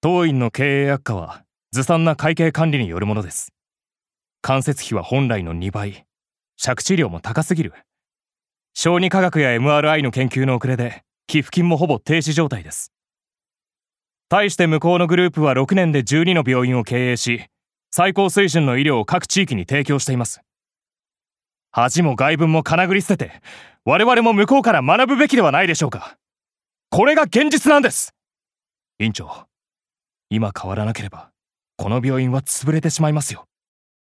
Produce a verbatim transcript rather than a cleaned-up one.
当院の経営悪化はずさんな会計管理によるものです。関節費は本来のにばい、借地料も高すぎる。小児科学や エムアールアイ の研究の遅れで寄付金もほぼ停止状態です。対して向こうのグループはろくねんでじゅうにの病院を経営し、最高水準の医療を各地域に提供しています。恥も外聞もかなぐり捨てて、我々も向こうから学ぶべきではないでしょうか。これが現実なんです。院長、今変わらなければこの病院は潰れてしまいますよ。